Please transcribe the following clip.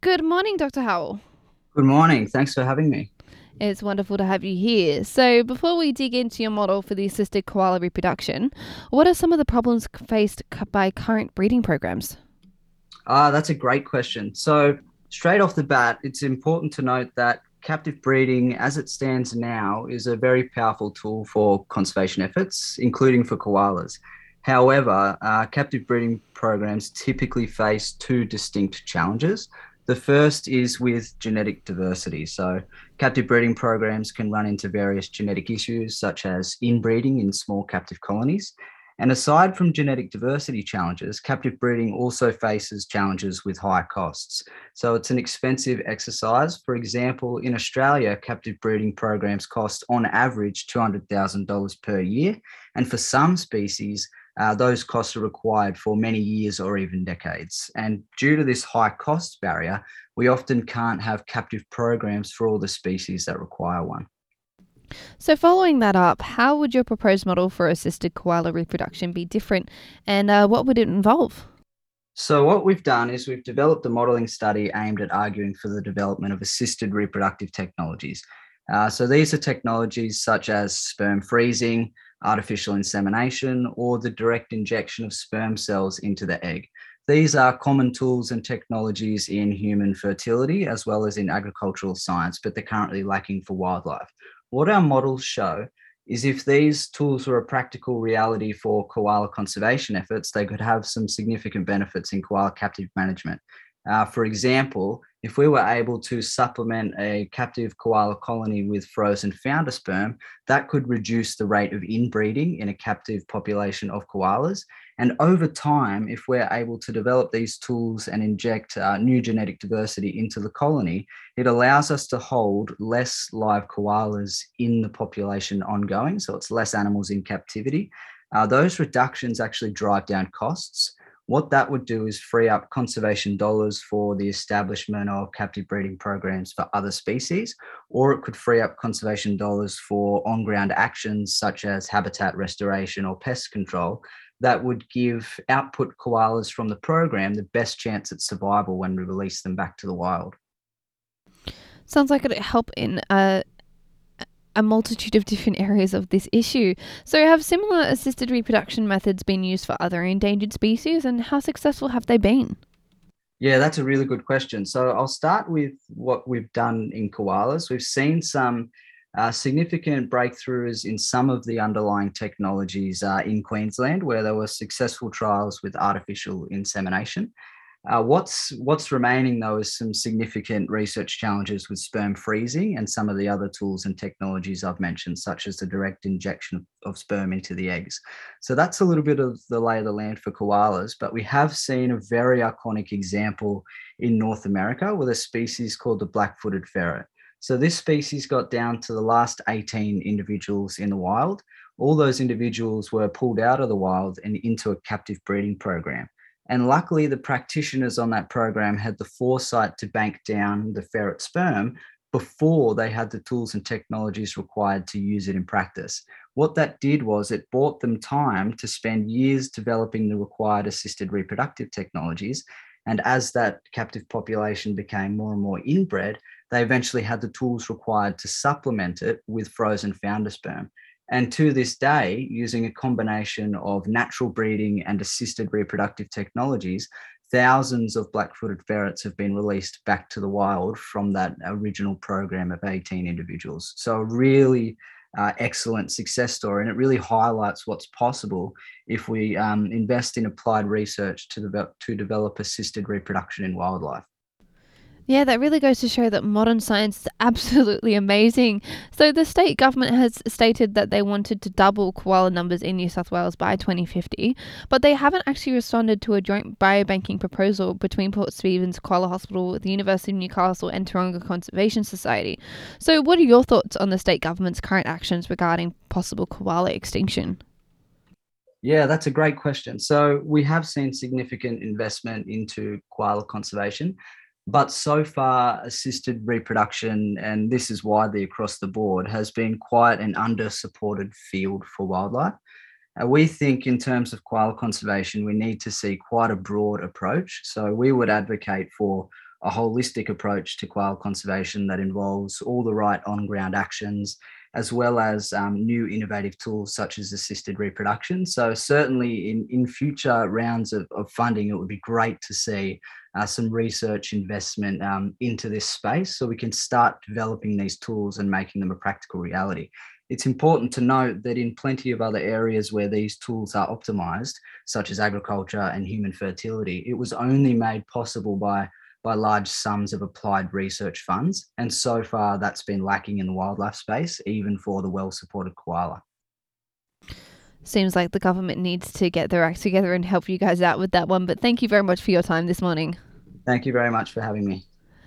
Good morning, Dr. Howell. Good morning. Thanks for having me. It's wonderful to have you here. So, before we dig into your model for the assisted koala reproduction, what are some of the problems faced by current breeding programs? That's a great question. So, straight off the bat, it's important to note that captive breeding, as it stands now, is a very powerful tool for conservation efforts, including for koalas. However, captive breeding programs typically face two distinct challenges. The first is with genetic diversity. So, captive breeding programs can run into various genetic issues, such as inbreeding in small captive colonies. And aside from genetic diversity challenges, captive breeding also faces challenges with high costs. So it's an expensive exercise. For example, in Australia, captive breeding programs cost on average $200,000 per year. And for some species, those costs are required for many years or even decades. And due to this high cost barrier, we often can't have captive programs for all the species that require one. So, following that up, how would your proposed model for assisted koala reproduction be different and what would it involve? So, what we've done is we've developed a modeling study aimed at arguing for the development of assisted reproductive technologies. So, these are technologies such as sperm freezing, artificial insemination, or the direct injection of sperm cells into the egg. These are common tools and technologies in human fertility as well as in agricultural science, but they're currently lacking for wildlife. What our models show is if these tools were a practical reality for koala conservation efforts, they could have some significant benefits in koala captive management. For example, if we were able to supplement a captive koala colony with frozen founder sperm, that could reduce the rate of inbreeding in a captive population of koalas. And over time, if we're able to develop these tools and inject new genetic diversity into the colony, it allows us to hold less live koalas in the population ongoing. So it's less animals in captivity. Those reductions actually drive down costs. What that would do is free up conservation dollars for the establishment of captive breeding programs for other species, or it could free up conservation dollars for on ground actions such as habitat restoration or pest control that would give output koalas from the program the best chance at survival when we release them back to the wild. Sounds like it'd help in a multitude of different areas of this issue. So, have similar assisted reproduction methods been used for other endangered species, and how successful have they been? Yeah, that's a really good question. So I'll start with what we've done in koalas. We've seen some significant breakthroughs in some of the underlying technologies in Queensland, where there were successful trials with artificial insemination. What's remaining though is some significant research challenges with sperm freezing and some of the other tools and technologies I've mentioned, such as the direct injection of sperm into the eggs. So that's a little bit of the lay of the land for koalas, but we have seen a very iconic example in North America with a species called the black-footed ferret. So this species got down to the last 18 individuals in the wild. All those individuals were pulled out of the wild and into a captive breeding program. And luckily, the practitioners on that program had the foresight to bank down the ferret sperm before they had the tools and technologies required to use it in practice. What that did was it bought them time to spend years developing the required assisted reproductive technologies. And as that captive population became more and more inbred, they eventually had the tools required to supplement it with frozen founder sperm. And to this day, using a combination of natural breeding and assisted reproductive technologies, thousands of black footed ferrets have been released back to the wild from that original program of 18 individuals. So, a really excellent success story. And it really highlights what's possible if we invest in applied research to develop assisted reproduction in wildlife. Yeah, that really goes to show that modern science is absolutely amazing. So, the state government has stated that they wanted to double koala numbers in New South Wales by 2050, but they haven't actually responded to a joint biobanking proposal between Port Stephens Koala Hospital, the University of Newcastle, and Taronga Conservation Society. So, what are your thoughts on the state government's current actions regarding possible koala extinction? Yeah, that's a great question. So we have seen significant investment into koala conservation, but so far, assisted reproduction, and this is widely across the board, has been quite an under-supported field for wildlife. We think, in terms of koala conservation, we need to see quite a broad approach. So we would advocate for a holistic approach to quail conservation that involves all the right on-ground actions, as well as new innovative tools such as assisted reproduction. So certainly in future rounds of funding, it would be great to see some research investment into this space so we can start developing these tools and making them a practical reality. It's important to note that in plenty of other areas where these tools are optimized, such as agriculture and human fertility, it was only made possible by large sums of applied research funds. And so far, that's been lacking in the wildlife space, even for the well-supported koala. Seems like the government needs to get their act together and help you guys out with that one. But thank you very much for your time this morning. Thank you very much for having me.